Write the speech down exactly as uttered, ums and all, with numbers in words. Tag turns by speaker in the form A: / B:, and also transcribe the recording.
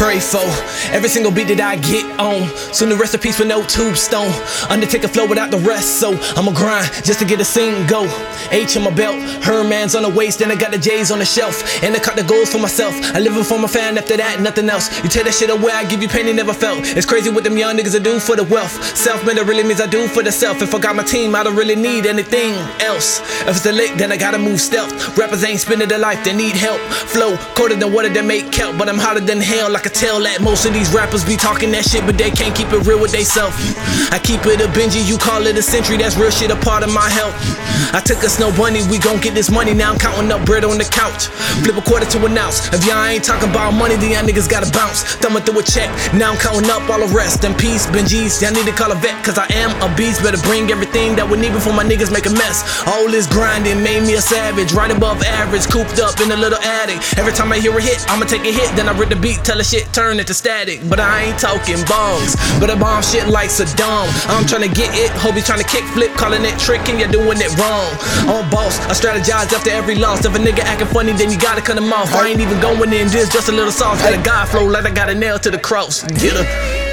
A: pray for. Every single beat that I get on. Soon the rest of peace with no tombstone. Undertaker flow without the rest, so I'ma grind just to get a scene go. H on my belt, Herman's on the waist, then I got the J's on the shelf. And I cut the goals for myself. I live it for my fan, after that, nothing else. You take that shit away, I give you pain you never felt. It's crazy what them young niggas I do for the wealth. Self-made, it really means I do for the self. If I got my team, I don't really need anything else. If it's a lick, then I gotta move stealth. Rappers ain't spending their life, they need help. Flow colder than water that make kelp, but I'm hotter than hell. I can tell that most of these rappers be talking that shit, but they can't keep it real with they self. I keep it a Benji, you call it a century. That's real shit, a part of my health. I took a snow bunny, we gon' get this money. Now I'm counting up bread on the couch. Flip a quarter to an ounce. If y'all ain't talking about money, then y'all niggas gotta bounce. Thumbing through a check, now I'm counting up all the rest. In peace, Benjis, y'all need to call a vet, cause I am a beast. Better bring everything that we need before my niggas make a mess. All this grinding made me a savage, right above average, cooped up in a little attic. Every time I hear a hit, I'ma take a hit, then I rip the beat, tell the shit turn into static. But I ain't talking bombs, but I bomb shit like Saddam. I'm trying to get it, hope he's trying to kick flip, calling it trick, and you're doing it wrong. I'm boss, I strategize after every loss. If a nigga acting funny, then you gotta cut him off. I ain't even going in, this just a little sauce. Got a God flow like I got a nail to the cross. Get her.